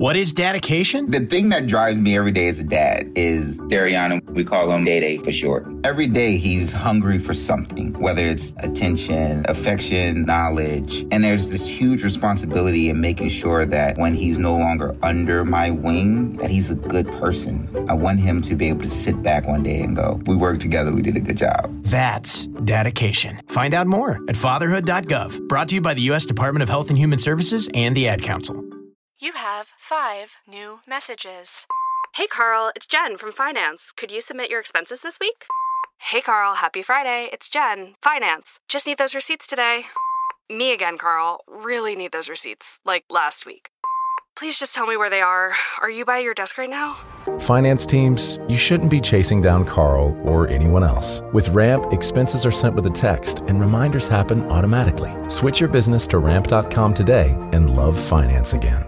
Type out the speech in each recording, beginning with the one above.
What is dedication? The thing that drives me every day as a dad is Dariana. We call him Day for short. Every day he's hungry for something, whether it's attention, affection, knowledge. And there's this huge responsibility in making sure that when he's no longer under my wing, that he's a good person. I want him to be able to sit back one day and go, we worked together, we did a good job. That's dedication. Find out more at fatherhood.gov. Brought to you by the U.S. Department of Health and Human Services and the Ad Council. You have 5 new messages. Hey, Carl, it's Jen from Finance. Could you submit your expenses this week? Hey, Carl, happy Friday. It's Jen, Finance. Just need those receipts today. Me again, Carl. Really need those receipts, like last week. Please just tell me where they are. Are you by your desk right now? Finance teams, you shouldn't be chasing down Carl or anyone else. With Ramp, expenses are sent with a text and reminders happen automatically. Switch your business to ramp.com today and love finance again.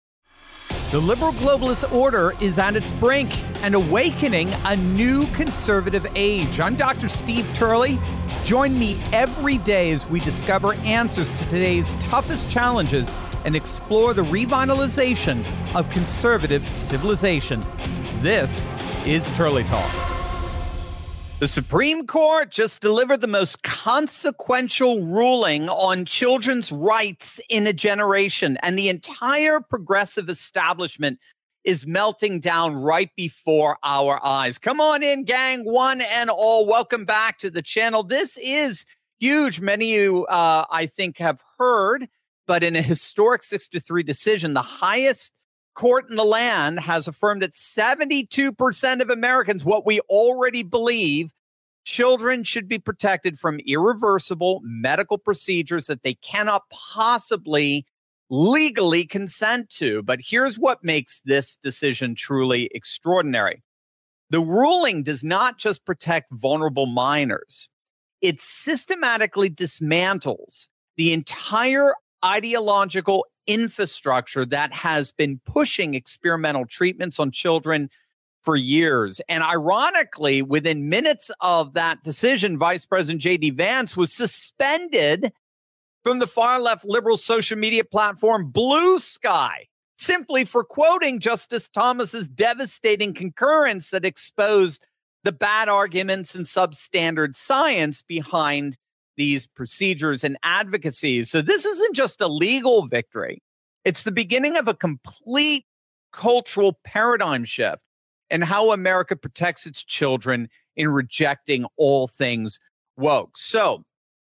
The liberal globalist order is on its brink and awakening a new conservative age. I'm Dr. Steve Turley. Join me every day as we discover answers to today's toughest challenges and explore the revitalization of conservative civilization. This is Turley Talks. The Supreme Court just delivered the most consequential ruling on children's rights in a generation, and the entire progressive establishment is melting down right before our eyes. Come on in, gang, one and all. Welcome back to the channel. This is huge. Many of you, I think, have heard, but in a historic 6-3 decision, the highest court in the land has affirmed that 72% of Americans, what we already believe, children should be protected from irreversible medical procedures that they cannot possibly legally consent to. But here's what makes this decision truly extraordinary. The ruling does not just protect vulnerable minors. It systematically dismantles the entire ideological infrastructure that has been pushing experimental treatments on children for years. And ironically, within minutes of that decision, Vice President J.D. Vance was suspended from the far-left liberal social media platform Blue Sky, simply for quoting Justice Thomas's devastating concurrence that exposed the bad arguments and substandard science behind these procedures and advocacies. So this isn't just a legal victory. It's the beginning of a complete cultural paradigm shift in how America protects its children in rejecting all things woke. So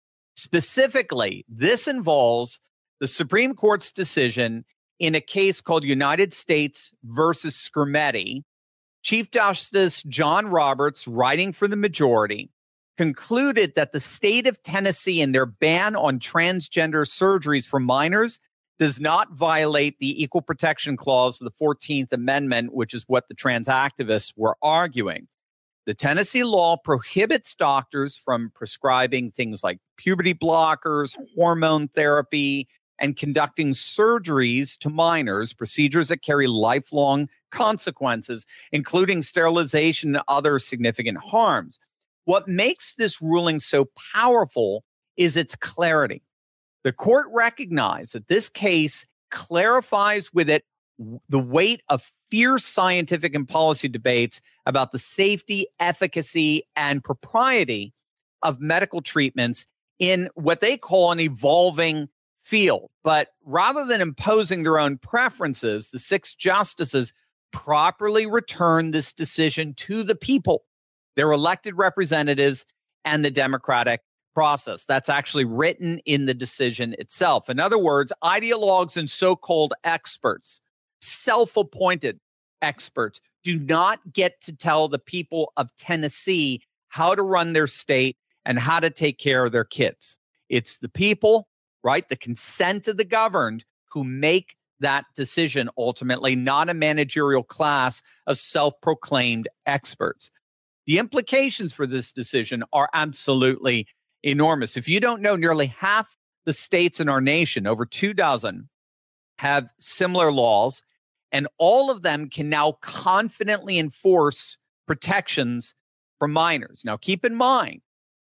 specifically, this involves the Supreme Court's decision in a case called United States versus Skrmetti. Chief Justice John Roberts, writing for the majority, concluded that the state of Tennessee and their ban on transgender surgeries for minors does not violate the Equal Protection Clause of the 14th Amendment, which is what the trans activists were arguing. The Tennessee law prohibits doctors from prescribing things like puberty blockers, hormone therapy, and conducting surgeries to minors, procedures that carry lifelong consequences, including sterilization and other significant harms. What makes this ruling so powerful is its clarity. The court recognized that this case clarifies with it the weight of fierce scientific and policy debates about the safety, efficacy, and propriety of medical treatments in what they call an evolving field. But rather than imposing their own preferences, the 6 justices properly returned this decision to the people, their elected representatives, and the democratic process. That's actually written in the decision itself. In other words, ideologues and so-called experts, self-appointed experts, do not get to tell the people of Tennessee how to run their state and how to take care of their kids. It's the people, right, the consent of the governed, who make that decision ultimately, not a managerial class of self-proclaimed experts. The implications for this decision are absolutely enormous. If you don't know, nearly half the states in our nation, over 24, have similar laws, and all of them can now confidently enforce protections for minors. Now, keep in mind,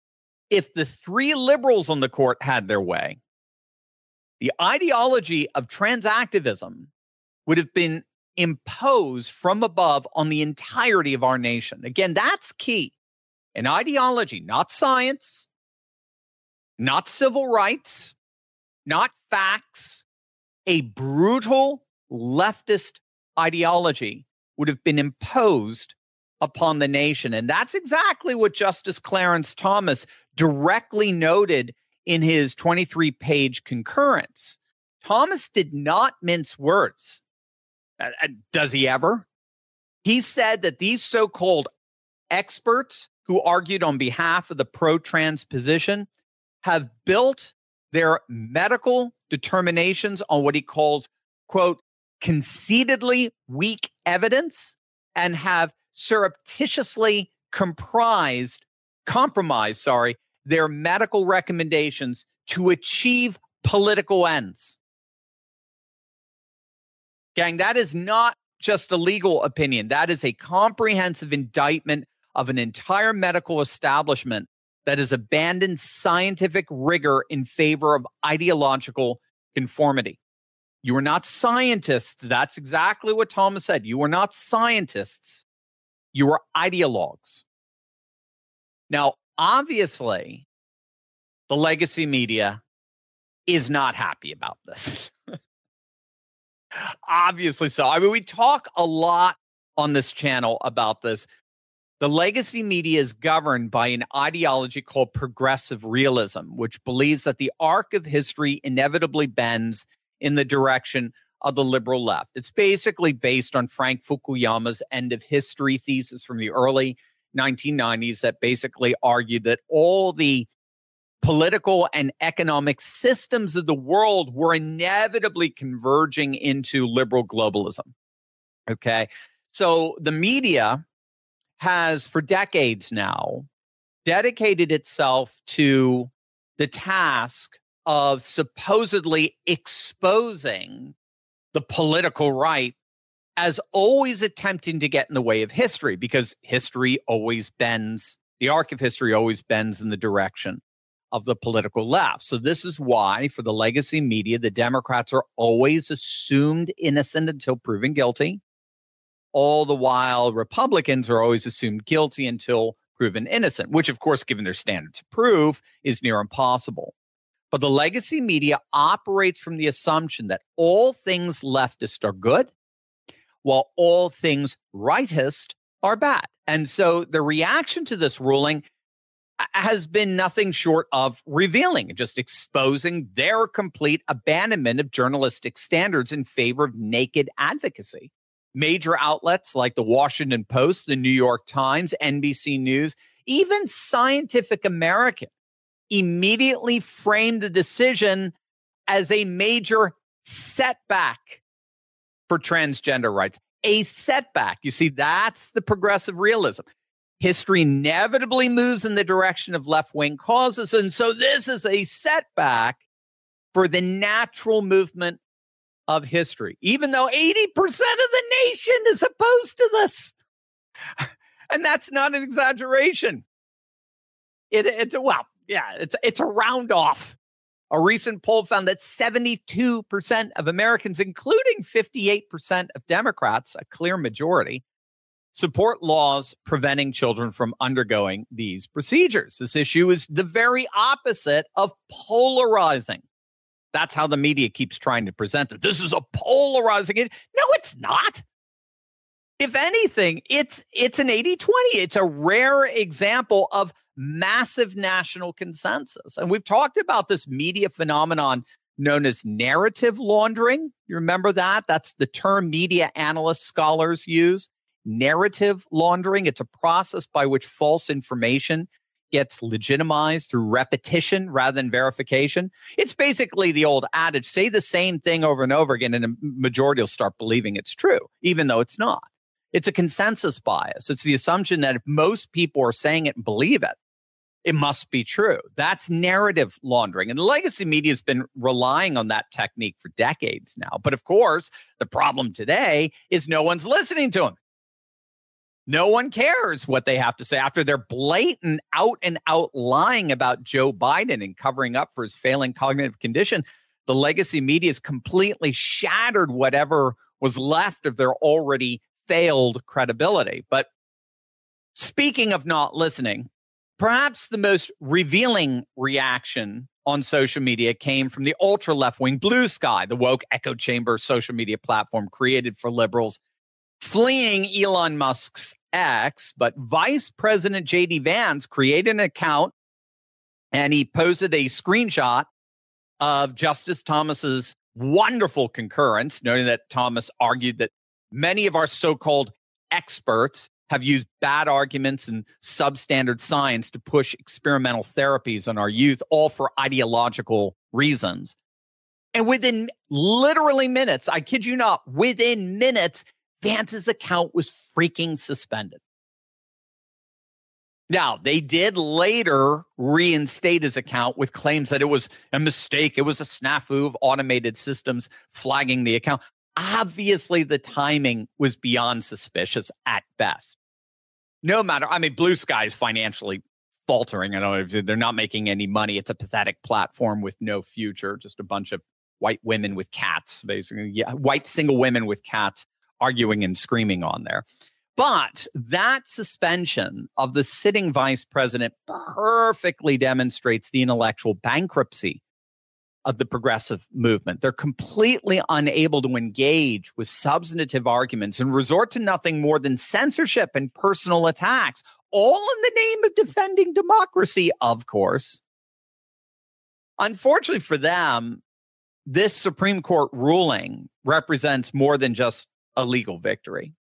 if the 3 liberals on the court had their way, the ideology of trans activism would have been imposed from above on the entirety of our nation. Again, that's key. An ideology, not science, not civil rights, not facts, a brutal leftist ideology would have been imposed upon the nation. And that's exactly what Justice Clarence Thomas directly noted in his 23-page concurrence. Thomas did not mince words. Does he ever? He said that these so-called experts who argued on behalf of the pro-trans position have built their medical determinations on what he calls, quote, conceitedly weak evidence and have surreptitiously compromised their medical recommendations to achieve political ends. Gang, that is not just a legal opinion. That is a comprehensive indictment of an entire medical establishment that has abandoned scientific rigor in favor of ideological conformity. You are not scientists. That's exactly what Thomas said. You are not scientists. You are ideologues. Now, obviously, the legacy media is not happy about this. Obviously so. I mean, we talk a lot on this channel about this. The legacy media is governed by an ideology called progressive realism, which believes that the arc of history inevitably bends in the direction of the liberal left. It's basically based on Frank Fukuyama's end of history thesis from the early 1990s that basically argued that all the political and economic systems of the world were inevitably converging into liberal globalism. Okay. So the media has for decades now dedicated itself to the task of supposedly exposing the political right as always attempting to get in the way of history, because history always bends, the arc of history always bends in the direction of the political left. So this is why, for the legacy media, the Democrats are always assumed innocent until proven guilty. All the while, Republicans are always assumed guilty until proven innocent, which, of course, given their standards of proof, is near impossible. But the legacy media operates from the assumption that all things leftist are good, while all things rightist are bad. And so the reaction to this ruling has been nothing short of revealing, just exposing their complete abandonment of journalistic standards in favor of naked advocacy. Major outlets like the Washington Post, the New York Times, NBC News, even Scientific American immediately framed the decision as a major setback for transgender rights. A setback. You see, that's the progressive realism. History inevitably moves in the direction of left-wing causes, and so this is a setback for the natural movement of history, even though 80% of the nation is opposed to this. And that's not an exaggeration. It's a round off. A recent poll found that 72% of Americans, including 58% of Democrats, a clear majority, support laws preventing children from undergoing these procedures. This issue is the very opposite of polarizing. That's how the media keeps trying to present it. This is a polarizing it. No, it's not. If anything, it's an 80-20. It's a rare example of massive national consensus. And we've talked about this media phenomenon known as narrative laundering. You remember that? That's the term media analysts, scholars use. Narrative laundering. It's a process by which false information gets legitimized through repetition rather than verification. It's basically the old adage, say the same thing over and over again, and a majority will start believing it's true, even though it's not. It's a consensus bias. It's the assumption that if most people are saying it and believe it, it must be true. That's narrative laundering. And the legacy media has been relying on that technique for decades now. But of course, the problem today is no one's listening to them. No one cares what they have to say after their blatant out and out lying about Joe Biden and covering up for his failing cognitive condition. The legacy media has completely shattered whatever was left of their already failed credibility. But speaking of not listening, perhaps the most revealing reaction on social media came from the ultra left-wing Blue Sky, the woke echo chamber social media platform created for liberals, fleeing Elon Musk's X. But Vice President J.D. Vance created an account, and he posted a screenshot of Justice Thomas's wonderful concurrence, noting that Thomas argued that many of our so-called experts have used bad arguments and substandard science to push experimental therapies on our youth, all for ideological reasons. And within literally minutes, I kid you not, within minutes, Vance's account was freaking suspended. Now, they did later reinstate his account with claims that it was a mistake. It was a snafu of automated systems flagging the account. Obviously, the timing was beyond suspicious at best. No matter, I mean, Blue Sky is financially faltering. I don't know, they're not making any money. It's a pathetic platform with no future, just a bunch of white women with cats, basically. Yeah, white single women with cats arguing and screaming on there. But that suspension of the sitting vice president perfectly demonstrates the intellectual bankruptcy of the progressive movement. They're completely unable to engage with substantive arguments and resort to nothing more than censorship and personal attacks, all in the name of defending democracy, of course. Unfortunately for them, this Supreme Court ruling represents more than just a legal victory.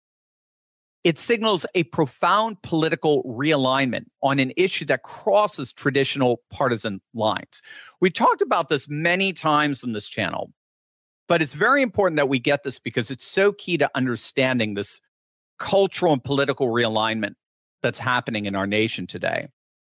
It signals a profound political realignment on an issue that crosses traditional partisan lines. We talked about this many times on this channel, but it's very important that we get this because it's so key to understanding this cultural and political realignment that's happening in our nation today.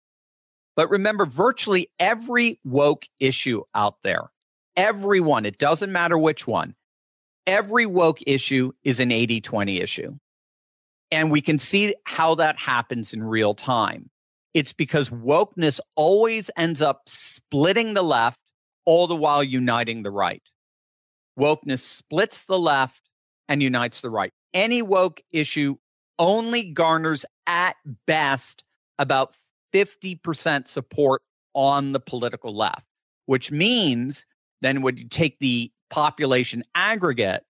But remember, virtually every woke issue out there, everyone, it doesn't matter which one, every woke issue is an 80-20 issue. And we can see how that happens in real time. It's because wokeness always ends up splitting the left, all the while uniting the right. Wokeness splits the left and unites the right. Any woke issue only garners at best about 50% support on the political left, which means then when you take the population aggregate,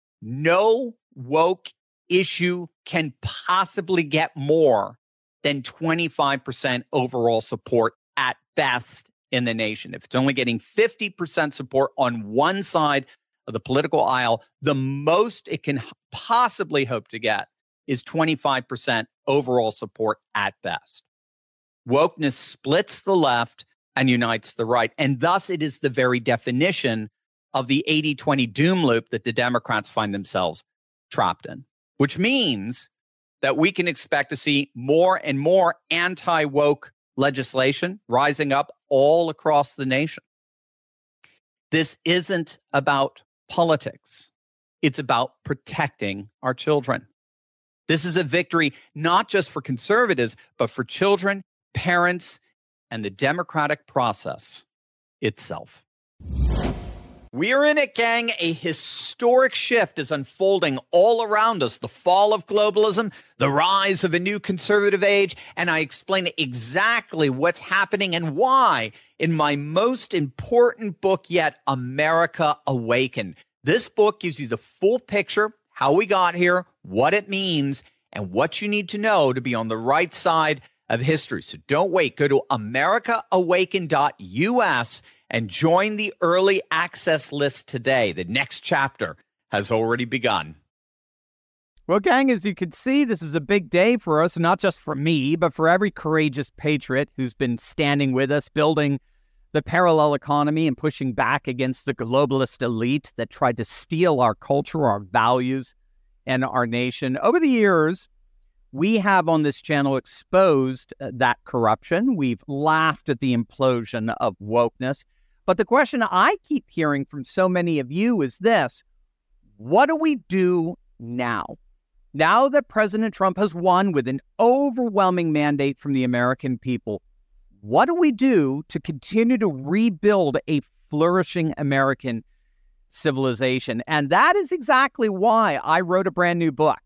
no woke issue can possibly get more than 25% overall support at best in the nation. If it's only getting 50% support on one side of the political aisle, the most it can possibly hope to get is 25% overall support at best. Wokeness splits the left and unites the right. And thus it is the very definition of the 80-20 doom loop that the Democrats find themselves trapped in. Which means that we can expect to see more and more anti-woke legislation rising up all across the nation. This isn't about politics. It's about protecting our children. This is a victory not just for conservatives, but for children, parents, and the democratic process itself. We are in it, gang. A historic shift is unfolding all around us. The fall of globalism, the rise of a new conservative age, and I explain exactly what's happening and why in my most important book yet, America Awakened. This book gives you the full picture, how we got here, what it means, and what you need to know to be on the right side of history. So don't wait. Go to americaawaken.us and join the early access list today. The next chapter has already begun. Well, gang, as you can see, this is a big day for us, not just for me, but for every courageous patriot who's been standing with us, building the parallel economy and pushing back against the globalist elite that tried to steal our culture, our values, and our nation. Over the years, we have on this channel exposed that corruption. We've laughed at the implosion of wokeness. But the question I keep hearing from so many of you is this: what do we do now? Now that President Trump has won with an overwhelming mandate from the American people, what do we do to continue to rebuild a flourishing American civilization. And that is exactly why I wrote a brand new book.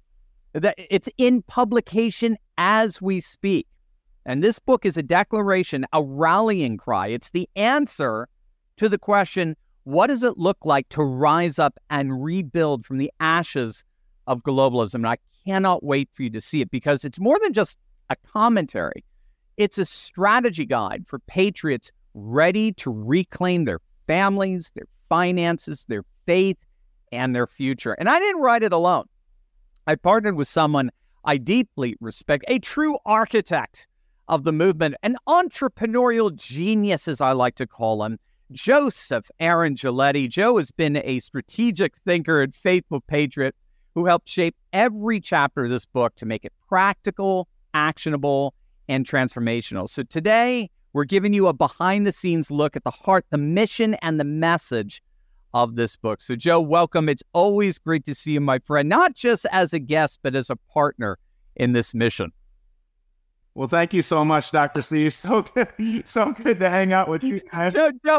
It's in publication as we speak. And this book is a declaration, a rallying cry. It's the answer to the question, what does it look like to rise up and rebuild from the ashes of globalism? And I cannot wait for you to see it, because it's more than just a commentary. It's a strategy guide for patriots ready to reclaim their families, their finances, their faith, and their future. And I didn't write it alone. I partnered with someone I deeply respect, a true architect of the movement, an entrepreneurial genius, as I like to call him, Joseph Aaron Giletti. Joe has been a strategic thinker and faithful patriot who helped shape every chapter of this book to make it practical, actionable, and transformational. So today, we're giving you a behind-the-scenes look at the heart, the mission, and the message of this book. So Joe, welcome. It's always great to see you, my friend, not just as a guest, but as a partner in this mission. Well, thank you so much, Dr. Steve. So good to hang out with you guys.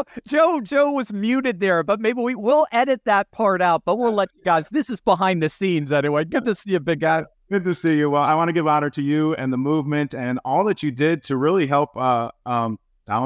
Joe was muted there, but maybe we'll edit that part out, but we'll let you guys, this is behind the scenes anyway. Good to see you, big guy. Good to see you. Well, I want to give honor to you and the movement and all that you did to really help Donald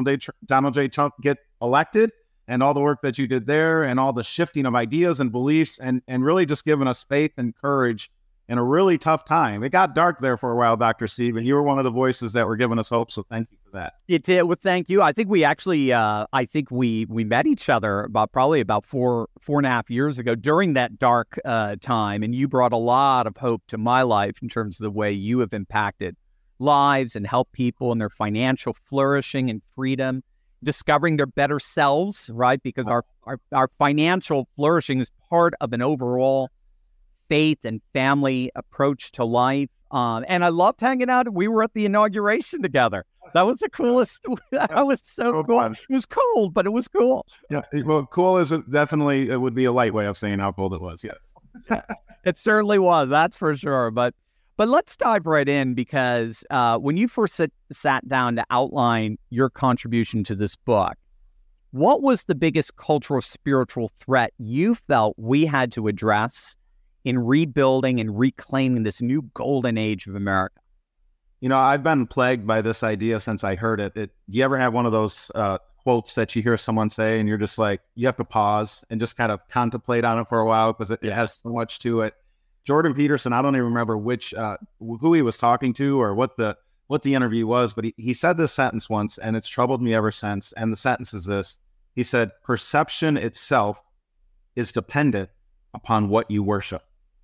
J. Trump get elected, and all the work that you did there, and all the shifting of ideas and beliefs, and really just giving us faith and courage in a really tough time. It got dark there for a while, Dr. Steve, and you were one of the voices that were giving us hope, so thank you for that. It did. Well, thank you. I think we actually, we met each other probably about four and a half years ago during that dark time, and you brought a lot of hope to my life in terms of the way you have impacted lives and helped people in their financial flourishing and freedom, discovering their better selves, right? Because our financial flourishing is part of an overall faith and family approach to life. And I loved hanging out. We were at the inauguration together. That was the coolest. That was so cool. Fun. It was cold, but it was cool. Yeah. Well, cool is definitely, it would be a light way of saying how cold it was. Yes. It certainly was. That's for sure. But let's dive right in, because when you first sat down to outline your contribution to this book, what was the biggest cultural, spiritual threat you felt we had to address in rebuilding and reclaiming this new golden age of America? You know, I've been plagued by this idea since I heard it. Do you ever have one of those quotes that you hear someone say and you're just like, you have to pause and just kind of contemplate on it for a while because it has so much to it? Jordan Peterson, I don't even remember who he was talking to or what the interview was, but he said this sentence once, and it's troubled me ever since. And the sentence is this. He said, perception itself is dependent upon what you worship.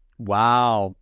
Wow.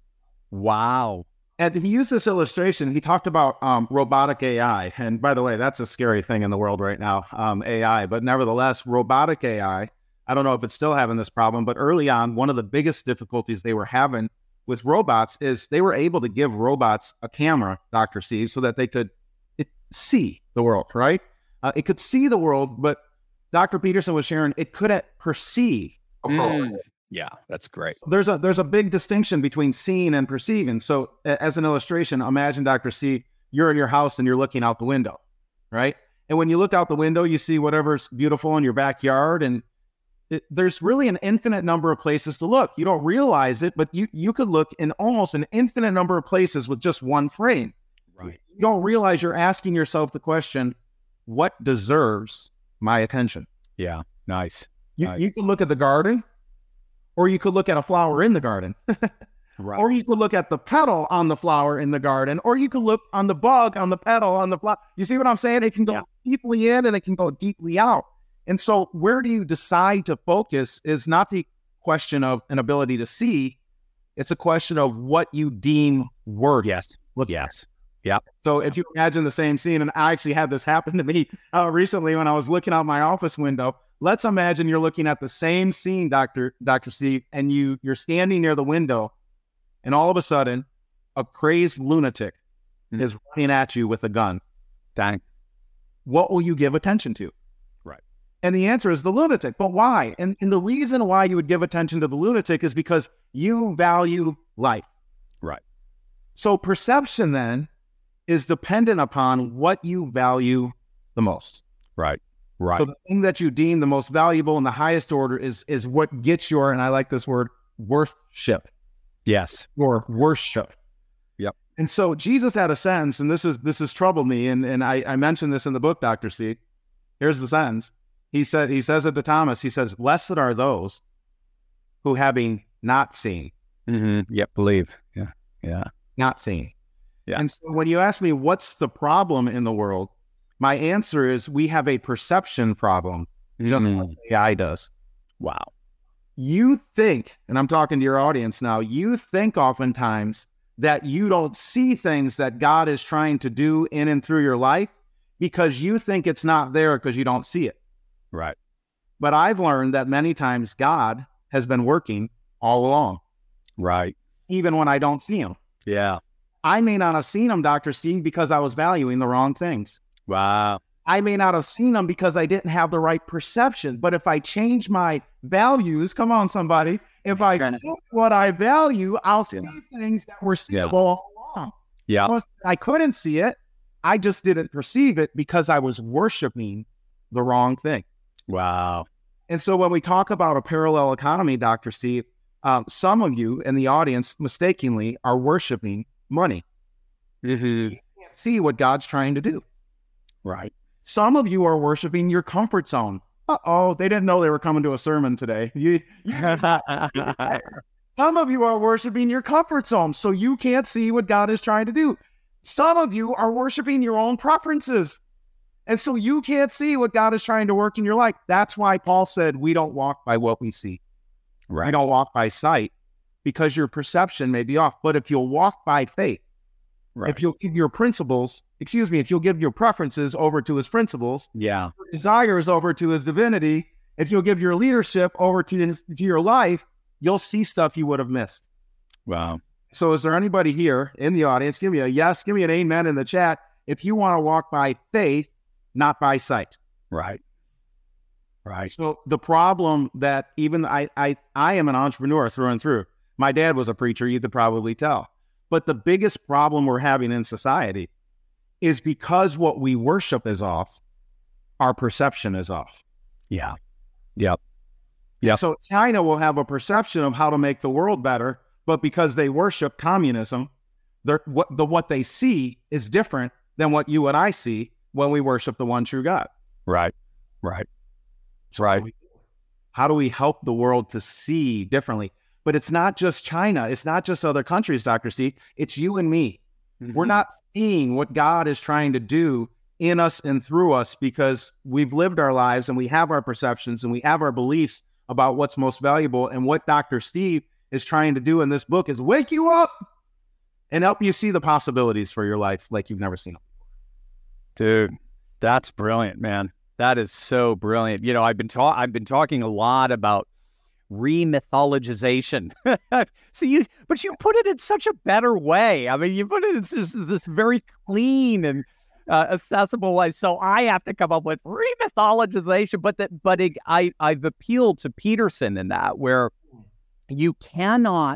And he used this illustration. He talked about robotic AI. And by the way, that's a scary thing in the world right now, AI. But nevertheless, robotic AI, I don't know if it's still having this problem, but early on, one of the biggest difficulties they were having with robots is they were able to give robots a camera, Dr. Steve, so that they could see the world, right? It could see the world, but Dr. Peterson was sharing it couldn't perceive a world. Yeah, that's great. There's a big distinction between seeing and perceiving. So as an illustration, imagine, Dr. C, you're in your house and you're looking out the window, right? And when you look out the window, you see whatever's beautiful in your backyard, and there's really an infinite number of places to look. You don't realize it, but you could look in almost an infinite number of places with just one frame. Right. You don't realize you're asking yourself the question, what deserves my attention? Yeah, nice. You could look at the garden, or you could look at a flower in the garden. Right. Or you could look at the petal on the flower in the garden, or you could look on the bug on the petal on the flower. You see what I'm saying? It can go deeply in and it can go deeply out. And so where do you decide to focus is not the question of an ability to see. It's a question of what you deem worthy. Yes. Yes. Yep. So if you imagine the same scene, and I actually had this happen to me recently when I was looking out my office window. Let's imagine you're looking at the same scene, Dr. C, and you're standing near the window, and all of a sudden, a crazed lunatic is running at you with a gun. Dang. What will you give attention to? Right. And the answer is the lunatic. But why? And the reason why you would give attention to the lunatic is because you value life. Right. So perception then is dependent upon what you value the most. Right. Right. So the thing that you deem the most valuable and the highest order is what gets your, and I like this word, worship. Yes. Or worship. Yep. And so Jesus had a sentence, and this has troubled me, and I mentioned this in the book, Dr. C. Here's the sentence. He says it to Thomas, he says, blessed are those who having not seen. Mm-hmm. Yep, believe. Yeah. Yeah. Not seen. Yeah. And so when you ask me what's the problem in the world, my answer is we have a perception problem, just like AI does. Wow. You think, and I'm talking to your audience now, you think oftentimes that you don't see things that God is trying to do in and through your life because you think it's not there because you don't see it. Right. But I've learned that many times God has been working all along. Right. Even when I don't see him. Yeah. I may not have seen him, Dr. Steve, because I was valuing the wrong things. Wow. I may not have seen them because I didn't have the right perception. But if I change my values, come on, somebody, if I shift what I value, I'll see things that were seeable all along. Yeah. I couldn't see it. I just didn't perceive it because I was worshiping the wrong thing. Wow. And so when we talk about a parallel economy, Dr. Steve, some of you in the audience mistakenly are worshiping money. You can't see what God's trying to do. Right. Some of you are worshiping your comfort zone. Uh-oh, they didn't know they were coming to a sermon today. Some of you are worshiping your comfort zone, so you can't see what God is trying to do. Some of you are worshiping your own preferences, and so you can't see what God is trying to work in your life. That's why Paul said we don't walk by what we see. Right. We don't walk by sight because your perception may be off. But if you'll walk by faith, if you'll give your if you'll give your preferences over to his principles, your desires over to his divinity, if you'll give your leadership over to your life, you'll see stuff you would have missed. Wow. So is there anybody here in the audience? Give me a yes, give me an amen in the chat if you want to walk by faith, not by sight. Right. Right. So the problem that even I am an entrepreneur through and through. My dad was a preacher, you could probably tell. But the biggest problem we're having in society is because what we worship is off, our perception is off. Yeah. Yep. Yep. So China will have a perception of how to make the world better, but because they worship communism, what they see is different than what you and I see when we worship the one true God. Right. Right. So how do we help the world to see differently? But it's not just China. It's not just other countries, Dr. Steve. It's you and me. Mm-hmm. We're not seeing what God is trying to do in us and through us because we've lived our lives and we have our perceptions and we have our beliefs about what's most valuable. And what Dr. Steve is trying to do in this book is wake you up and help you see the possibilities for your life like you've never seen them before. Dude, that's brilliant, man. That is so brilliant. You know, I've been talking a lot about remythologization. But you put it in such a better way. I mean, you put it in this very clean and accessible way. So I have to come up with remythologization. But I've appealed to Peterson in that, where you cannot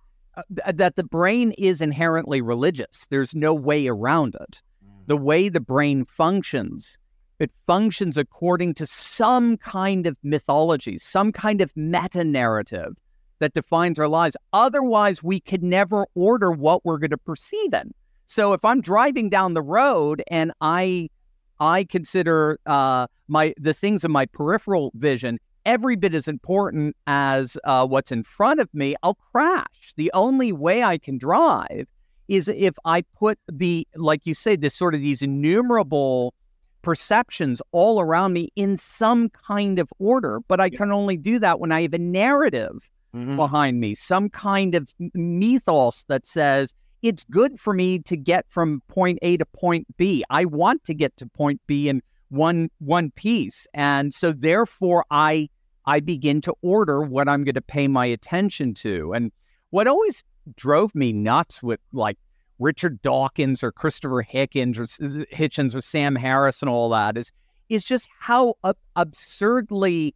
that the brain is inherently religious. There's no way around it. The way the brain functions. It functions according to some kind of mythology, some kind of meta-narrative that defines our lives. Otherwise, we could never order what we're going to perceive in. So if I'm driving down the road and I consider the things in my peripheral vision every bit as important as what's in front of me, I'll crash. The only way I can drive is if I put like you say, these innumerable perceptions all around me in some kind of order, but I can only do that when I have a narrative behind me, some kind of mythos that says it's good for me to get from point A to point B. I want to get to point B in one piece. And so therefore I begin to order what I'm going to pay my attention to. And what always drove me nuts with like Richard Dawkins or Christopher Hitchens or Sam Harris and all that is just how absurdly,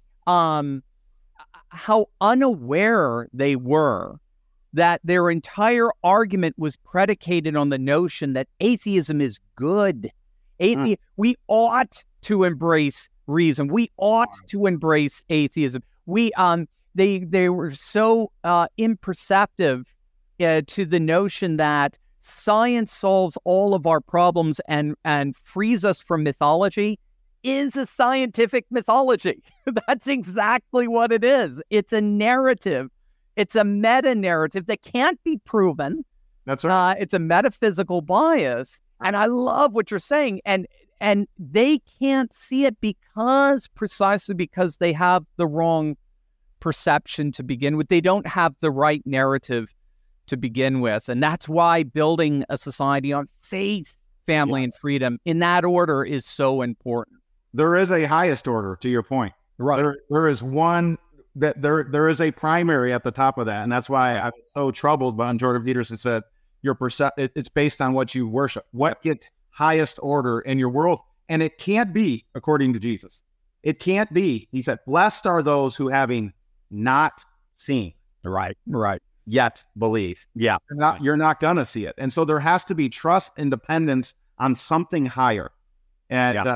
how unaware they were that their entire argument was predicated on the notion that atheism is good. We ought to embrace reason. We ought to embrace atheism. They were so imperceptive to the notion that science solves all of our problems and frees us from mythology is a scientific mythology. That's exactly what it is. It's a narrative. It's a meta-narrative that can't be proven. That's right. It's a metaphysical bias. And I love what you're saying. And they can't see it precisely because they have the wrong perception to begin with. They don't have the right narrative to begin with. And that's why building a society on faith, family, and freedom in that order is so important. There is a highest order, to your point. Right. There is one that there is a primary at the top of that. And that's why I'm so troubled when Jordan Peterson said, it's based on what you worship. What gets highest order in your world? And it can't be according to Jesus. It can't be. He said, blessed are those who having not seen. Right. Yet believe. Yeah. You're not going to see it. And so there has to be trust and dependence on something higher. And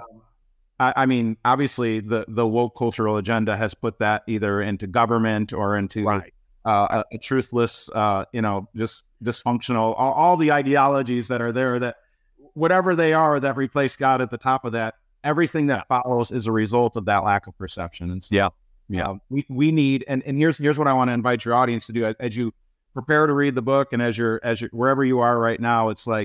I mean, obviously the woke cultural agenda has put that either into government or into a truthless, just dysfunctional, all the ideologies that are there, that whatever they are that replace God at the top of that, everything that follows is a result of that lack of perception. And so, we need, and here's what I want to invite your audience to do as you prepare to read the book, and as you're wherever you are right now. It's like,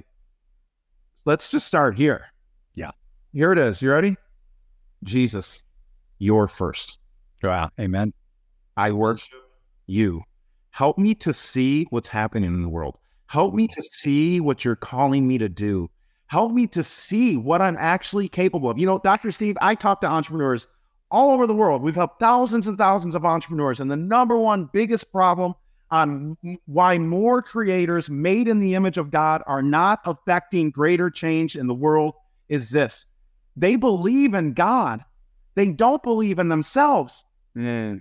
let's just start here. Yeah, here it is. You ready? Jesus, you're first. Wow. Amen. I worship you. Help me to see what's happening in the world. Help me to see what you're calling me to do. Help me to see what I'm actually capable of. You know, Dr. Steve, I talk to entrepreneurs all over the world. We've helped thousands and thousands of entrepreneurs. And the number one biggest problem on why more creators made in the image of God are not affecting greater change in the world is this. They believe in God. They don't believe in themselves. Here's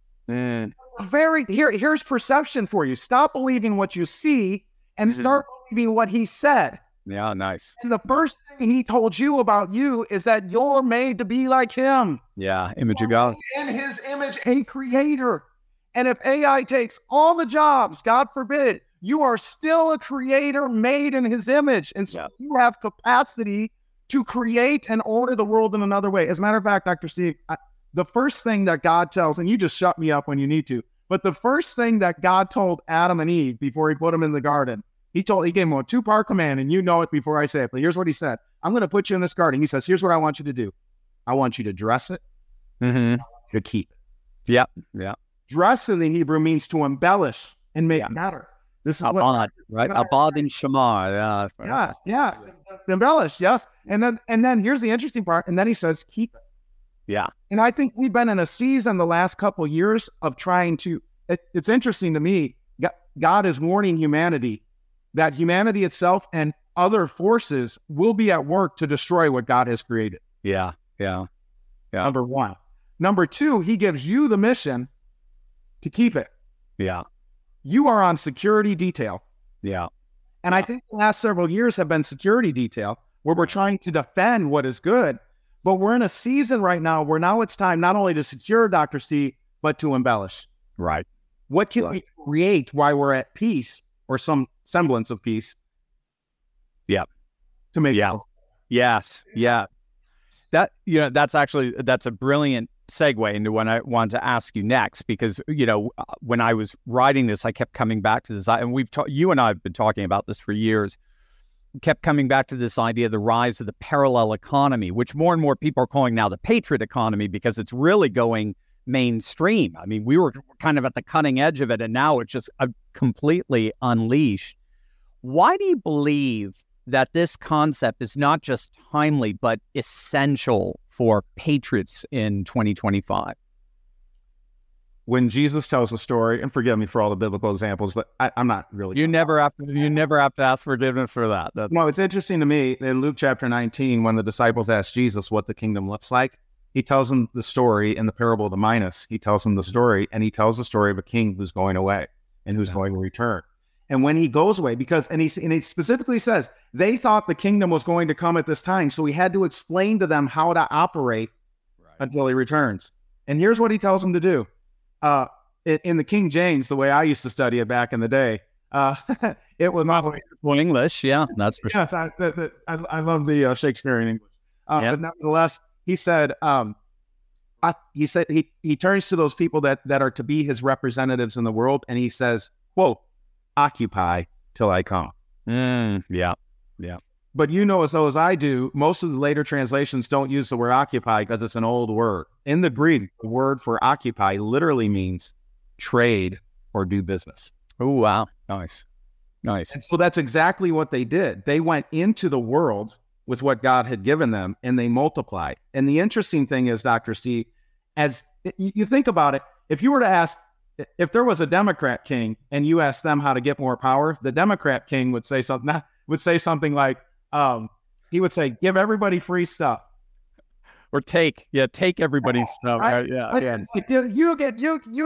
perception for you. Stop believing what you see and start believing what he said. Yeah, nice. And the first thing he told you about you is that you're made to be like him. Yeah, image of God. In his image, a creator. And if AI takes all the jobs, God forbid, you are still a creator made in his image. And so you have capacity to create and order the world in another way. As a matter of fact, Dr. Steve, the first thing that God tells, and you just shut me up when you need to, but the first thing that God told Adam and Eve before he put them in the garden, he gave them a 2-part command, and you know it before I say it. But here's what he said. I'm going to put you in this garden. He says, here's what I want you to do. I want you to dress it. To keep it. Yeah. Dress in the Hebrew means to embellish and make better. This is Abad, right? Abad in Shema. Yeah. Embellish, yes. And then here's the interesting part. And then he says, keep it. Yeah. And I think we've been in a season the last couple of years of trying to, it's interesting to me, God is warning humanity that humanity itself and other forces will be at work to destroy what God has created. Yeah. Number one. Number two, he gives you the mission to keep it. Yeah. You are on security detail. Yeah. And I think the last several years have been security detail, where we're trying to defend what is good. But we're in a season right now where now it's time not only to secure, Dr. Steve, but to embellish. Right. What can we create while we're at peace, or some semblance of peace? Yeah. To make Yes. Yeah. That's a brilliant segue into what I wanted to ask you next, because, when I was writing this, I kept coming back to this, and you and I have been talking about this for years, kept coming back to this idea of the rise of the parallel economy, which more and more people are calling now the patriot economy, because it's really going mainstream. I mean, we were kind of at the cutting edge of it, and now it's just completely unleashed. Why do you believe that this concept is not just timely, but essential for patriots in 2025? When Jesus tells a story, and forgive me for all the biblical examples, but I'm not really. You never have to ask forgiveness for that. No, it's interesting to me in Luke chapter 19, when the disciples ask Jesus what the kingdom looks like, he tells them the story in the parable of the minas. He tells them the story, and he tells the story of a king who's going away and who's going to return. And when he goes away, and he specifically says, they thought the kingdom was going to come at this time. So he had to explain to them how to operate until he returns. And here's what he tells them to do. In the King James, the way I used to study it back in the day, it was not English. Yeah, that's for sure. Yes, I love the Shakespearean English. But nevertheless, he said, he turns to those people that are to be his representatives in the world, and he says, quote, occupy till I come. Yeah. But you know as well as I do, most of the later translations don't use the word occupy because it's an old word. In the Greek, the word for occupy literally means trade or do business. Oh, wow. Nice. And so that's exactly what they did. They went into the world with what God had given them, and they multiplied. And the interesting thing is, Dr. Steve, as you think about it, if you were to ask, if there was a Democrat king and you asked them how to get more power, the Democrat king would say something like, he would say, give everybody free stuff. Or take everybody's stuff. Right? Yeah. You get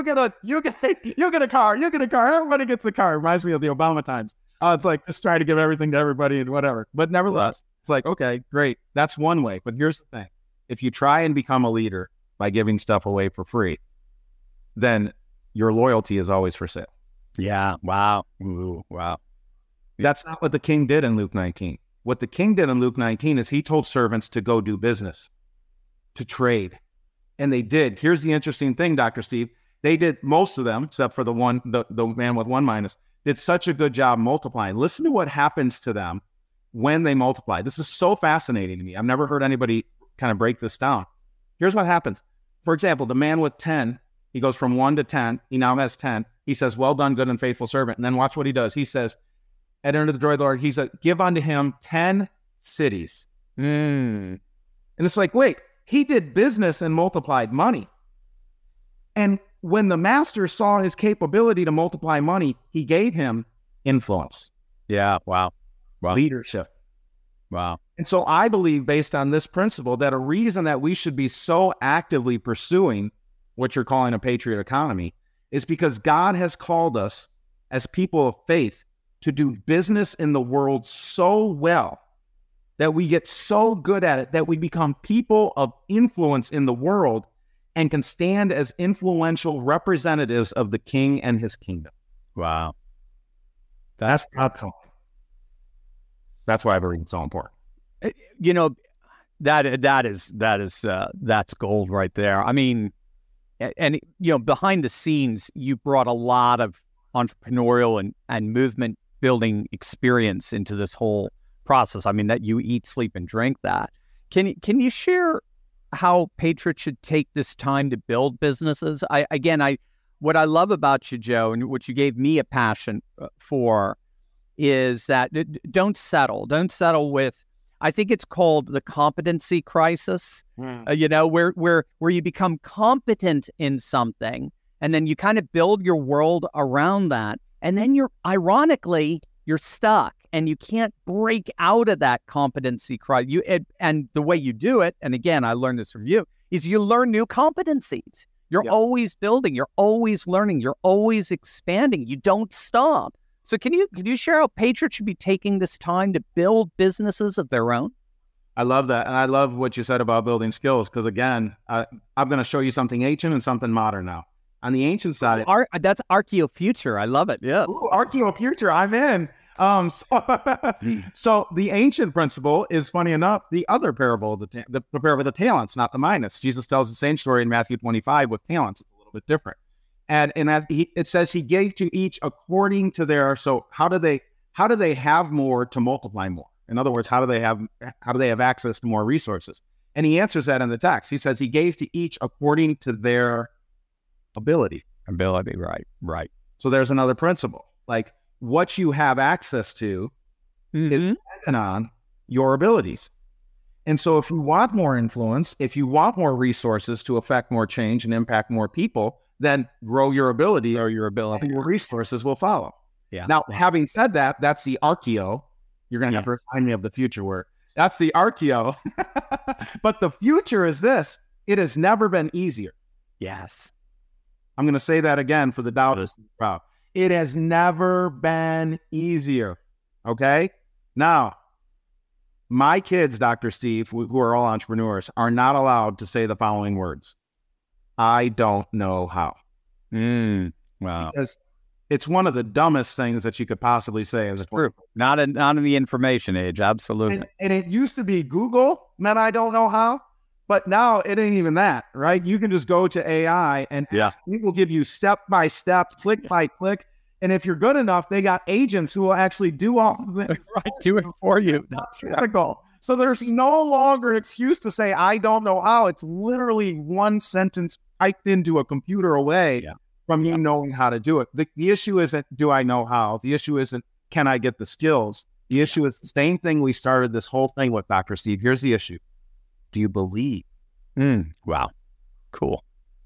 a car. Everybody gets a car. It reminds me of the Obama times. It's like, just try to give everything to everybody and whatever. But nevertheless, it's like, okay, great. That's one way. But here's the thing. If you try and become a leader by giving stuff away for free, then your loyalty is always for sale. Yeah. Wow. Ooh, wow. That's not what the king did in Luke 19. What the king did in Luke 19 is he told servants to go do business, to trade. And they did. Here's the interesting thing, Dr. Steve. They did, most of them, except for the man with one minus, did such a good job multiplying. Listen to what happens to them when they multiply. This is so fascinating to me. I've never heard anybody kind of break this down. Here's what happens. For example, the man with 10, he goes from 1 to 10. He now has 10. He says, well done, good and faithful servant. And then watch what he does. He says, enter into the joy of the Lord. He said, give unto him 10 cities. And it's like, wait, he did business and multiplied money. And when the master saw his capability to multiply money, he gave him influence. Yeah. Wow. Leadership. Wow. And so I believe, based on this principle, that a reason that we should be so actively pursuing what you're calling a patriot economy is because God has called us as people of faith to do business in the world so well that we get so good at it that we become people of influence in the world and can stand as influential representatives of the king and his kingdom. Wow. That's calling. That's why I believe it's so important. You know, that's gold right there. I mean, and you know, behind the scenes, you brought a lot of entrepreneurial and movement building experience into this whole process. I mean, that you eat, sleep, and drink that. Can you share how Patriot should take this time to build businesses? What I love about you, Joe, and what you gave me a passion for, is that don't settle with, I think it's called the competency crisis. You know, where you become competent in something, and then you kind of build your world around that, and then you're stuck, and you can't break out of that competency crisis. And the way you do it, and again, I learned this from you, is you learn new competencies. You're always building, you're always learning, you're always expanding. You don't stop. So can you share how Patriot should be taking this time to build businesses of their own? I love that. And I love what you said about building skills, because again, I'm going to show you something ancient and something modern now. On the ancient side, that's archaeofuture. I love it. Yeah. Ooh, archaeofuture. I'm in. So the ancient principle is, funny enough, the other parable, the parable of the talents, not the minus. Jesus tells the same story in Matthew 25 with talents. It's a little bit different. And it says he gave to each according to their. So how do they have more to multiply more? In other words, how do they have access to more resources? And he answers that in the text. He says he gave to each according to their ability. Right. So there's another principle. Like, what you have access to is dependent on your abilities. And so if you want more influence, if you want more resources to affect more change and impact more people, then grow your ability, and your resources will follow. Yeah. Now, having said that, that's the archeo. You're going to have to remind me of the future word. That's the archeo. But the future is this. It has never been easier. Yes. I'm going to say that again for the doubters. It has never been easier. Okay? Now, my kids, Dr. Steve, who are all entrepreneurs, are not allowed to say the following words. I don't know how. Wow. Because it's one of the dumbest things that you could possibly say. It's true. Not in the information age. Absolutely. And it used to be Google meant I don't know how, but now it ain't even that, right? You can just go to AI and it will give you step by step, click by click. And if you're good enough, they got agents who will actually do all of this. Right, do it for you. That's critical. So there's no longer an excuse to say, I don't know how. It's literally one sentence typed into a computer away from you knowing how to do it. The issue isn't, do I know how? The issue isn't, can I get the skills? The issue is the same thing we started this whole thing with, Dr. Steve. Here's the issue. Do you believe? Wow. Cool.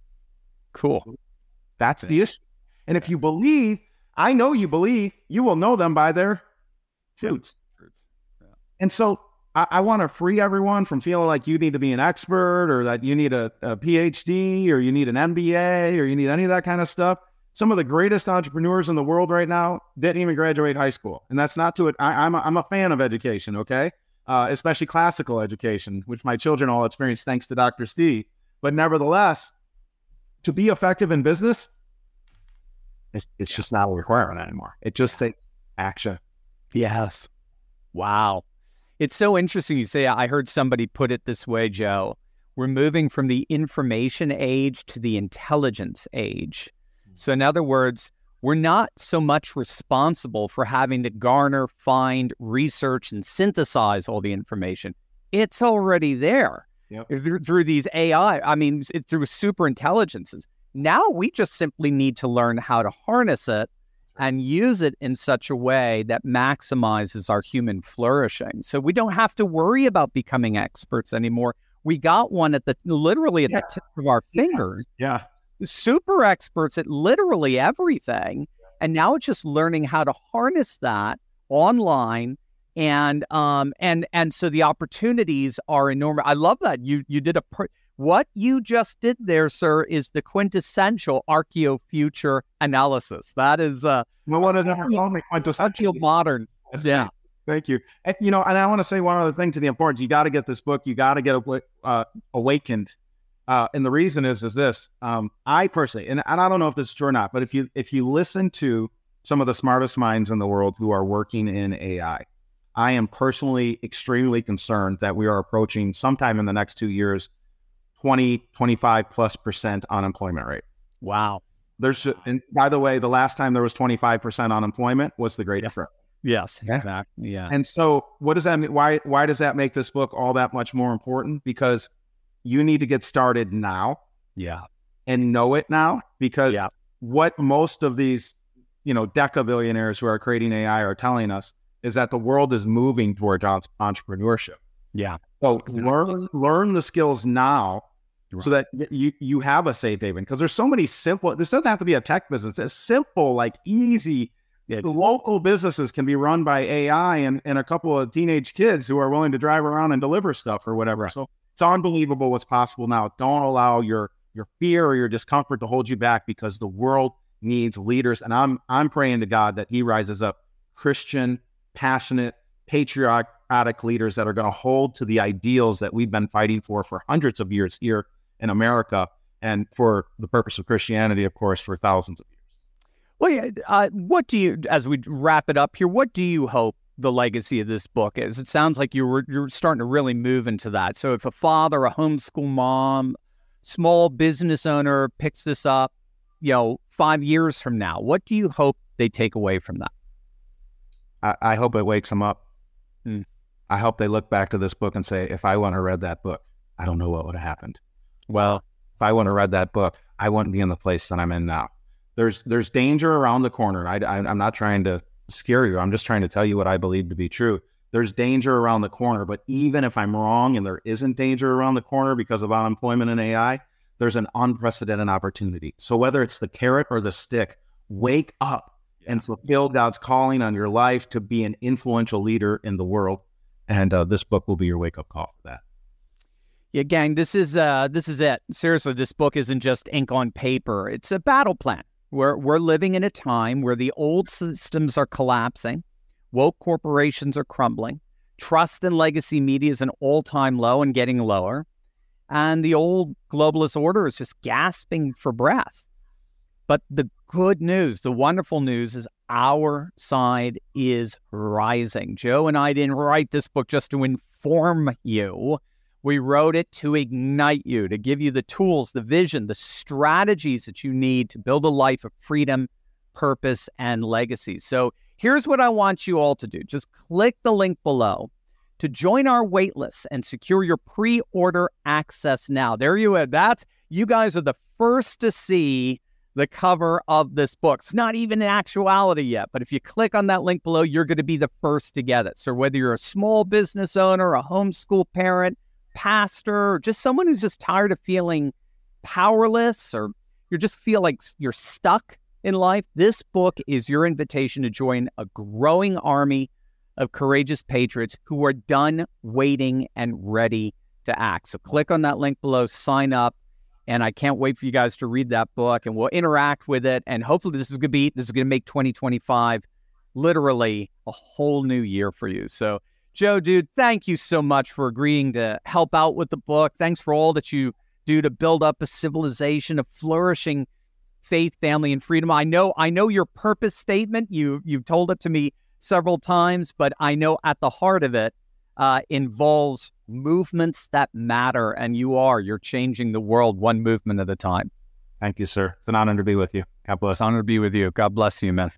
That's the issue. And if you believe, I know you believe, you will know them by their fruits. And so I want to free everyone from feeling like you need to be an expert or that you need a PhD or you need an MBA or you need any of that kind of stuff. Some of the greatest entrepreneurs in the world right now didn't even graduate high school. And that's not to it. I'm a fan of education, okay? Especially classical education, which my children all experience thanks to Dr. Steve. But nevertheless, to be effective in business, it's just not a requirement anymore. It just takes action. Yes. Wow. It's so interesting you say, I heard somebody put it this way, Joe. We're moving from the information age to the intelligence age. So in other words, we're not so much responsible for having to garner, find, research, and synthesize all the information. It's already there through these AI, through super intelligences. Now we just simply need to learn how to harness it and use it in such a way that maximizes our human flourishing. So we don't have to worry about becoming experts anymore. We got one literally at the tip of our fingers. Yeah. Super experts at literally everything. And now it's just learning how to harness that online. And so the opportunities are enormous. I love that. You did what you just did there, sir, is the quintessential archaeo-future analysis. That is what does everyone call me? Quintessential modern. Yeah. Thank you. And, and I want to say one other thing to the importance. You got to get this book. You got to get awakened. And the reason is this. I personally, and I don't know if this is true or not, but if you listen to some of the smartest minds in the world who are working in AI, I am personally extremely concerned that we are approaching sometime in the next 2 years 25+% unemployment rate. Wow. And by the way, the last time there was 25% unemployment was the Great Depression. Yes, exactly. Yeah. And so what does that mean? Why does that make this book all that much more important? Because you need to get started now. Yeah. And know it now, because what most of these, deca billionaires who are creating AI are telling us is that the world is moving towards entrepreneurship. Yeah. So learn the skills now so that you have a safe haven, because there's so many simple, this doesn't have to be a tech business. It's simple, like easy, local businesses can be run by AI and a couple of teenage kids who are willing to drive around and deliver stuff or whatever. Right. So it's unbelievable what's possible now. Don't allow your fear or your discomfort to hold you back, because the world needs leaders. And I'm praying to God that he rises up Christian, passionate, patriotic leaders that are going to hold to the ideals that we've been fighting for hundreds of years here in America, and for the purpose of Christianity, of course, for thousands of years. Well, what do you, as we wrap it up here, what do you hope the legacy of this book is? It sounds like you're starting to really move into that. So if a father, a homeschool mom, small business owner picks this up, 5 years from now, what do you hope they take away from that? I hope it wakes them up. I hope they look back to this book and say, if I wouldn't have read that book, I don't know what would have happened. Well, if I wouldn't have read that book, I wouldn't be in the place that I'm in now. There's danger around the corner. I'm not trying to scare you. I'm just trying to tell you what I believe to be true. There's danger around the corner, but even if I'm wrong and there isn't danger around the corner because of unemployment and AI, there's an unprecedented opportunity. So whether it's the carrot or the stick, wake up and fulfill God's calling on your life to be an influential leader in the world. And this book will be your wake-up call for that. Yeah, gang, this is it. Seriously, this book isn't just ink on paper. It's a battle plan. We're living in a time where the old systems are collapsing, woke corporations are crumbling, trust in legacy media is an all-time low and getting lower, and the old globalist order is just gasping for breath. But the good news, the wonderful news is our side is rising. Joe and I didn't write this book just to inform you. We wrote it to ignite you, to give you the tools, the vision, the strategies that you need to build a life of freedom, purpose, and legacy. So here's what I want you all to do. Just click the link below to join our waitlist and secure your pre-order access now. There you have. You guys are the first to see the cover of this book. It's not even in actuality yet, but if you click on that link below, you're going to be the first to get it. So whether you're a small business owner, a homeschool parent, pastor, or just someone who's just tired of feeling powerless, or you just feel like you're stuck in life, this book is your invitation to join a growing army of courageous patriots who are done waiting and ready to act. So click on that link below, sign up, and I can't wait for you guys to read that book, and we'll interact with it. And hopefully this is going to make 2025 literally a whole new year for you. So Joe, dude, thank you so much for agreeing to help out with the book. Thanks for all that you do to build up a civilization of flourishing faith, family, and freedom. I know your purpose statement. You've told it to me several times, but I know at the heart of it involves movements that matter, and you're changing the world one movement at a time. Thank you, sir. It's an honor to be with you. God bless. It's an honor to be with you. God bless you, man.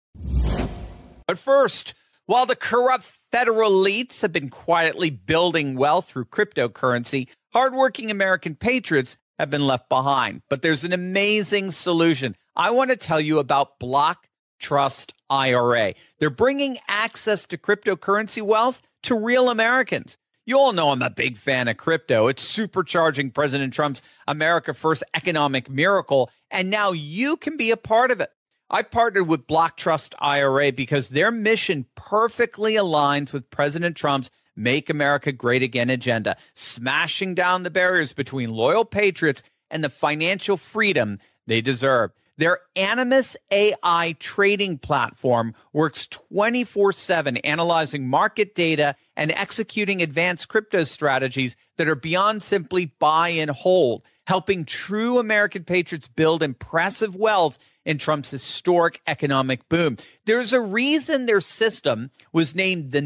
But first, while the corrupt federal elites have been quietly building wealth through cryptocurrency, hardworking American patriots have been left behind. But there's an amazing solution. I want to tell you about Block Trust IRA. They're bringing access to cryptocurrency wealth to real Americans. You all know I'm a big fan of crypto. It's supercharging President Trump's America First economic miracle, and now you can be a part of it. I partnered with Block Trust IRA because their mission perfectly aligns with President Trump's Make America Great Again agenda, smashing down the barriers between loyal patriots and the financial freedom they deserve. Their Animus AI trading platform works 24/7, analyzing market data and executing advanced crypto strategies that are beyond simply buy and hold, helping true American patriots build impressive wealth in Trump's historic economic boom. There's a reason their system was named the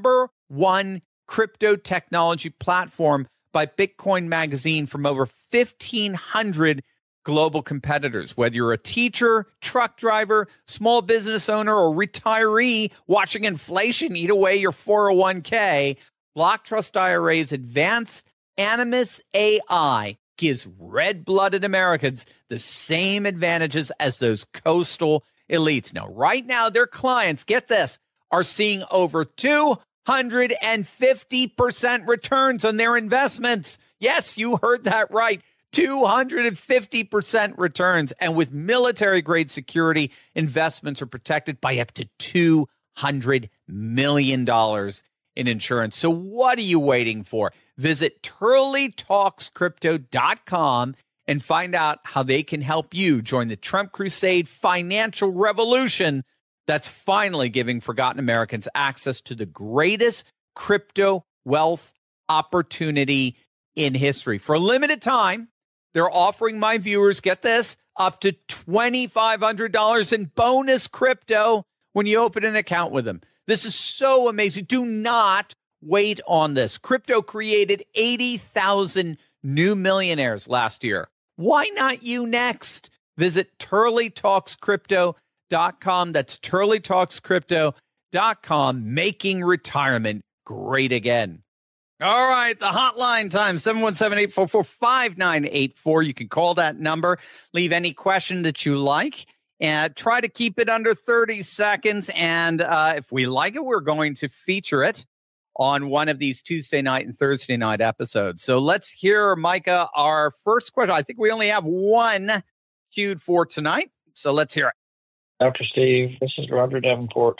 #1 crypto technology platform by Bitcoin Magazine from over 1,500 global competitors. Whether you're a teacher, truck driver, small business owner, or retiree watching inflation eat away your 401k, Block Trust IRA's advanced Animus AI gives red-blooded Americans the same advantages as those coastal elites. Now, right now, their clients, get this, are seeing over 250% returns on their investments. Yes, you heard that right. 250% returns. And with military-grade security, investments are protected by up to $200 million in insurance. So what are you waiting for? Visit TurleyTalksCrypto.com and find out how they can help you join the Trump Crusade financial revolution that's finally giving forgotten Americans access to the greatest crypto wealth opportunity in history. For a limited time, they're offering my viewers, get this, up to $2,500 in bonus crypto when you open an account with them. This is so amazing. Do not wait on this. Crypto created 80,000 new millionaires last year. Why not you next? Visit TurleyTalksCrypto.com. That's TurleyTalksCrypto.com, making retirement great again. All right, the hotline time, 717-844-5984. You can call that number, leave any question that you like, and try to keep it under 30 seconds. And if we like it, we're going to feature it on one of these Tuesday night and Thursday night episodes. So let's hear, Micah, our first question. I think we only have one queued for tonight, so let's hear it. Dr. Steve, this is Roger Davenport.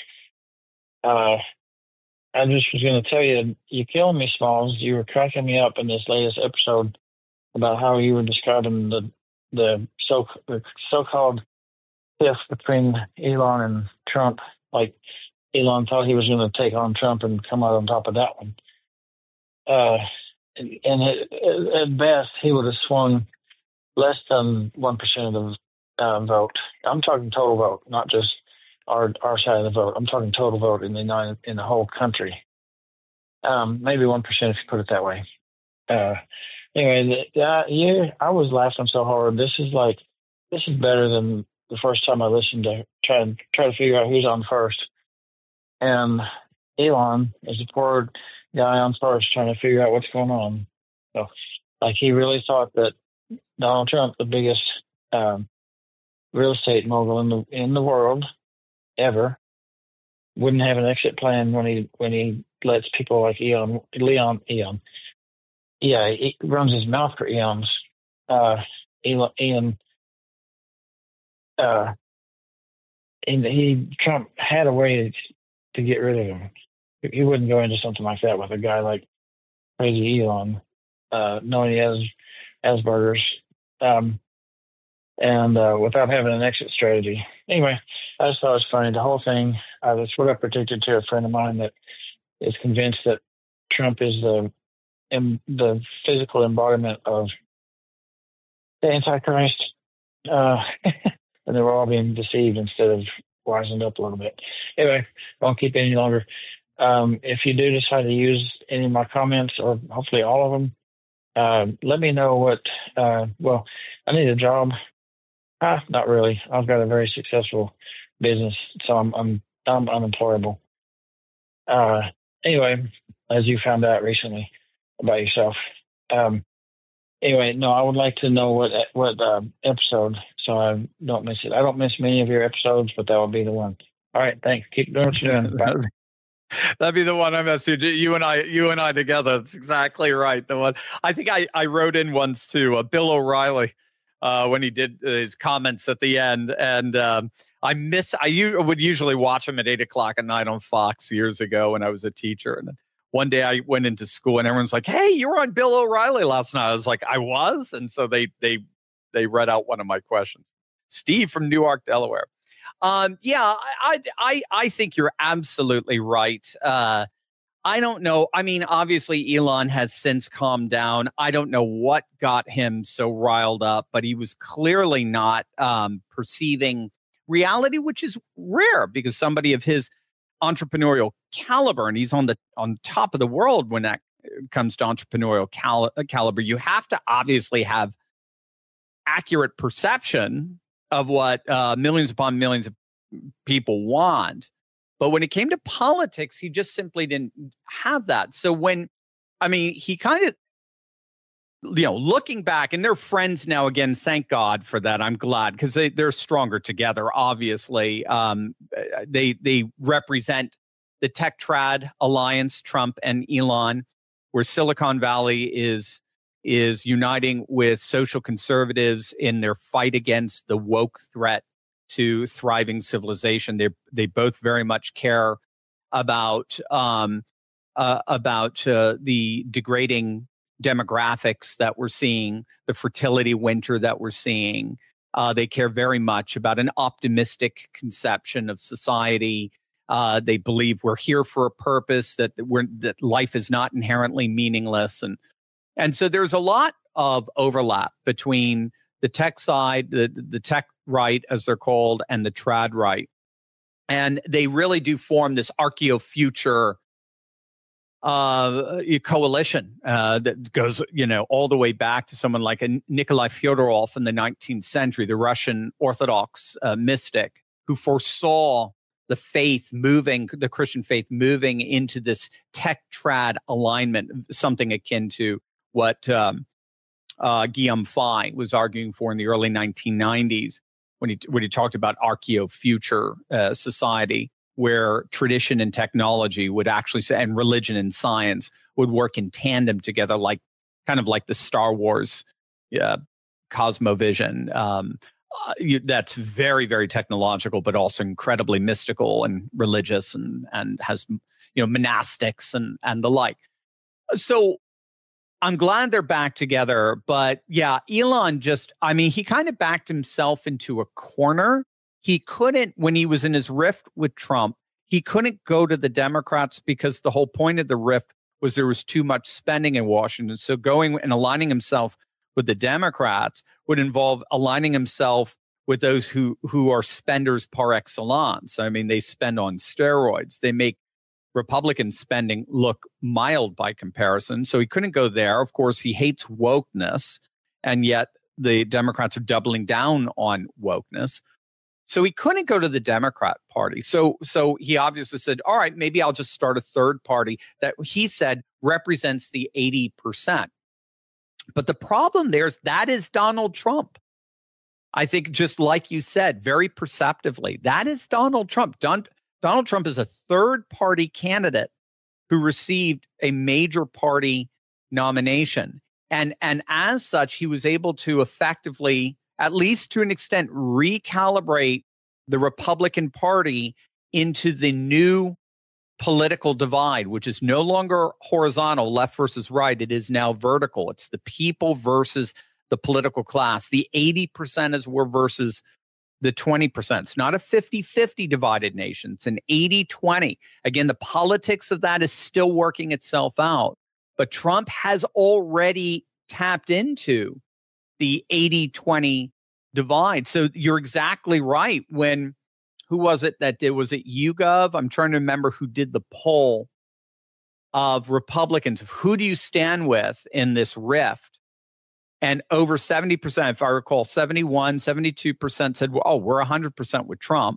I just was going to tell you, you're killing me, Smalls. You were cracking me up in this latest episode about how you were describing the so-called tiff between Elon and Trump. Like Elon thought he was going to take on Trump and come out on top of that one. At best, he would have swung less than 1% of the vote. I'm talking total vote, not just our side of the vote. I'm talking total vote in the whole country. Maybe 1% if you put it that way. Anyway, I was laughing so hard. This is better than the first time I listened to try to figure out who's on first. And Elon is the poor guy on first trying to figure out what's going on. So, like, he really thought that Donald Trump, the biggest real estate mogul in the world ever, wouldn't have an exit plan when he lets people like Elon. Yeah, he runs his mouth for eons. Trump had a way to get rid of him. He wouldn't go into something like that with a guy like crazy Elon, knowing he has Asperger's, and without having an exit strategy. Anyway, I just thought it was funny. The whole thing, that's what I predicted to a friend of mine that is convinced that Trump is the physical embodiment of the Antichrist. And they were all being deceived instead of wising up a little bit. Anyway, I won't keep any longer. If you do decide to use any of my comments, or hopefully all of them, let me know what, well, I need a job. Not really. I've got a very successful business, so I'm unemployable. Anyway, as you found out recently about yourself. Anyway, no, I would like to know what episode, so I don't miss it. I don't miss many of your episodes, but that would be the one. All right, thanks. Keep doing what you're doing. Bye. That'd be the one I missed. You and I together. That's exactly right. The one I think I wrote in once to Bill O'Reilly when he did his comments at the end, and I would usually watch him at 8:00 at night on Fox years ago when I was a teacher, and one day I went into school and everyone's like, "Hey, you were on Bill O'Reilly last night." I was like, "I was," and so they read out one of my questions. Steve from Newark, Delaware. Yeah, I think you're absolutely right. I don't know. I mean, obviously, Elon has since calmed down. I don't know what got him so riled up, but he was clearly not perceiving reality, which is rare because somebody of his entrepreneurial caliber, and he's on top of the world when that comes to entrepreneurial caliber. You have to obviously have accurate perception of what millions upon millions of people want. But when it came to politics, he just simply didn't have that. So he kind of, looking back, and they're friends now again, thank God for that. I'm glad because they're stronger together, obviously. They represent the tech trad alliance, Trump and Elon, where Silicon Valley is uniting with social conservatives in their fight against the woke threat to thriving civilization. They both very much care about the degrading demographics that we're seeing, the fertility winter that we're seeing. They care very much about an optimistic conception of society. They believe we're here for a purpose, that life is not inherently meaningless, and so there's a lot of overlap between the tech side, the tech right, as they're called, and the trad right. And they really do form this archaeo-future coalition that goes, all the way back to someone like Nikolai Fyodorov in the 19th century, the Russian Orthodox mystic who foresaw the Christian faith moving into this tech trad alignment, something akin to what Guillaume Fay was arguing for in the early 1990s when he talked about archaeo-future society, where tradition and technology would actually, and religion and science would work in tandem together, kind of like the Star Wars cosmovision. That's very, very technological, but also incredibly mystical and religious, and has monastics and the like. So I'm glad they're back together, but yeah, Elon he kind of backed himself into a corner he couldn't, when he was in his rift with Trump, he couldn't go to the Democrats because the whole point of the rift was there was too much spending in Washington. So going and aligning himself with the Democrats would involve aligning himself with those who are spenders par excellence. I mean, they spend on steroids. They make Republican spending look mild by comparison. So he couldn't go there. Of course, he hates wokeness, and yet the Democrats are doubling down on wokeness. So he couldn't go to the Democrat Party. So he obviously said, all right, maybe I'll just start a third party that he said represents the 80%. But the problem there is that is Donald Trump. I think, just like you said, very perceptively, that is Donald Trump. Donald Trump is a third party candidate who received a major party nomination. And as such, he was able to effectively, at least to an extent, recalibrate the Republican Party into the new political divide, which is no longer horizontal, left versus right. It is now vertical. It's the people versus the political class. The 80% is war versus the 20%. It's not a 50-50 divided nation. It's an 80-20. Again, the politics of that is still working itself out. But Trump has already tapped into the 80-20 divide. So you're exactly right. Who was it that did? Was it YouGov? I'm trying to remember who did the poll of Republicans. Who do you stand with in this rift? And over 70%, if I recall, 72% said, well, we're 100% with Trump.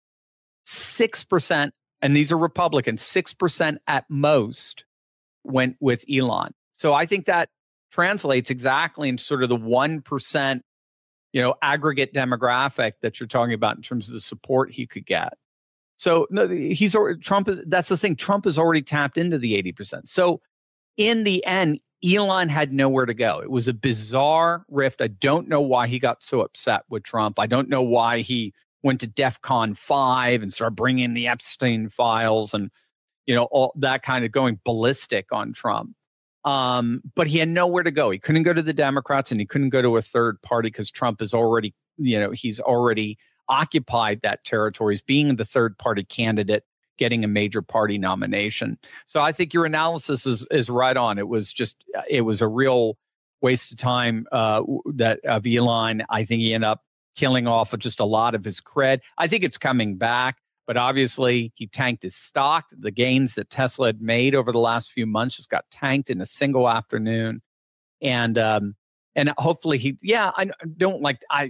6%, and these are Republicans, 6% at most went with Elon. So I think that translates exactly into sort of the 1%, aggregate demographic that you're talking about in terms of the support he could get. So no, that's the thing. Trump has already tapped into the 80%. So in the end, Elon had nowhere to go. It was a bizarre rift. I don't know why he got so upset with Trump. I don't know why he went to DEFCON 5 and started bringing the Epstein files and, all that kind of going ballistic on Trump. But he had nowhere to go. He couldn't go to the Democrats and he couldn't go to a third party because Trump is already, he's already occupied that territory as being the third party candidate, getting a major party nomination. So I think your analysis is right on. It was a real waste of time of Elon. I think he ended up killing off just a lot of his cred. I think it's coming back, but obviously he tanked his stock. The gains that Tesla had made over the last few months just got tanked in a single afternoon. And hopefully I don't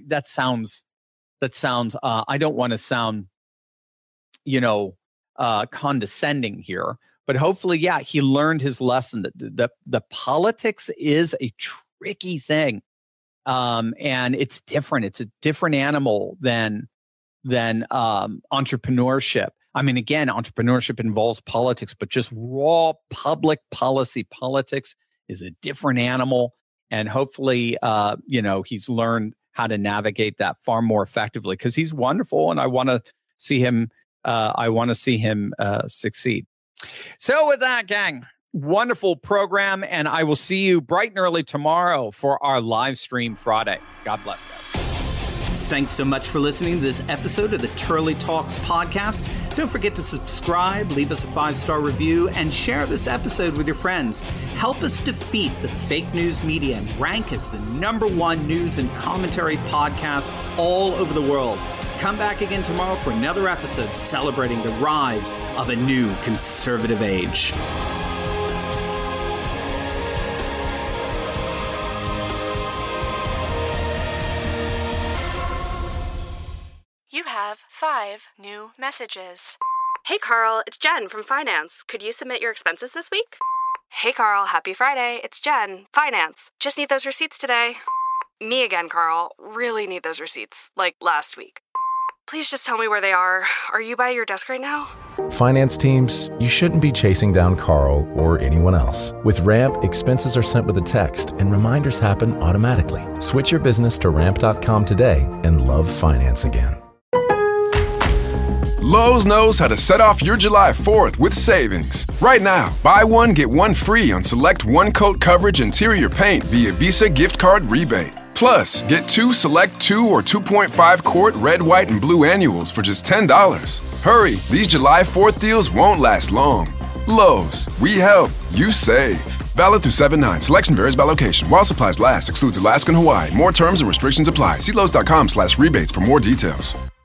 want to sound, condescending here, but hopefully, he learned his lesson that the politics is a tricky thing. And it's different. It's a different animal than entrepreneurship. I mean, again, entrepreneurship involves politics, but just raw public policy politics is a different animal. And hopefully, he's learned how to navigate that far more effectively because he's wonderful. And I want to see him succeed. So with that, gang, wonderful program. And I will see you bright and early tomorrow for our live stream Friday. God bless, guys. Thanks so much for listening to this episode of the Turley Talks podcast. Don't forget to subscribe, leave us a 5-star review, and share this episode with your friends. Help us defeat the fake news media and rank as the #1 news and commentary podcast all over the world. Come back again tomorrow for another episode celebrating the rise of a new conservative age. You have 5 new messages. Hey, Carl, it's Jen from Finance. Could you submit your expenses this week? Hey, Carl, happy Friday. It's Jen, Finance. Just need those receipts today. Me again, Carl. Really need those receipts, like last week. Please just tell me where they are. Are you by your desk right now? Finance teams, you shouldn't be chasing down Carl or anyone else. With Ramp, expenses are sent with a text and reminders happen automatically. Switch your business to ramp.com today and love finance again. Lowe's knows how to set off your July 4th with savings. Right now, buy one, get one free on select one-coat coverage interior paint via Visa gift card rebate. Plus, get 2 select 2 or 2.5 quart red, white, and blue annuals for just $10. Hurry, these July 4th deals won't last long. Lowe's, we help, you save. Valid through 7/9. Selection varies by location. While supplies last, excludes Alaska and Hawaii. More terms and restrictions apply. See Lowe's.com/rebates for more details.